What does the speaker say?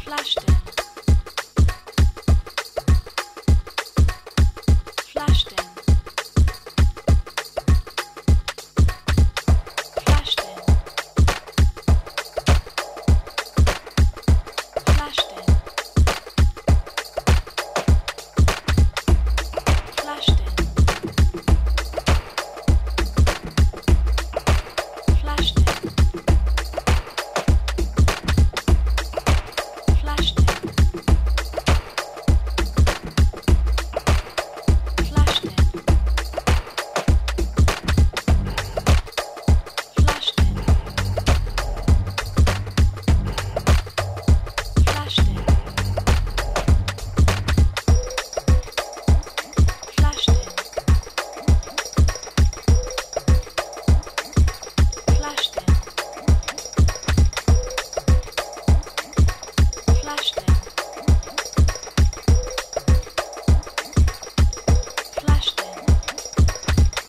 Flushed in. Flushed in. Flushed in. Flushed in. Flushed in. Flushed in. Flushed in. Flushed in. Flushed in. Flushed in. Flushed in. Flushed in. Flushed in.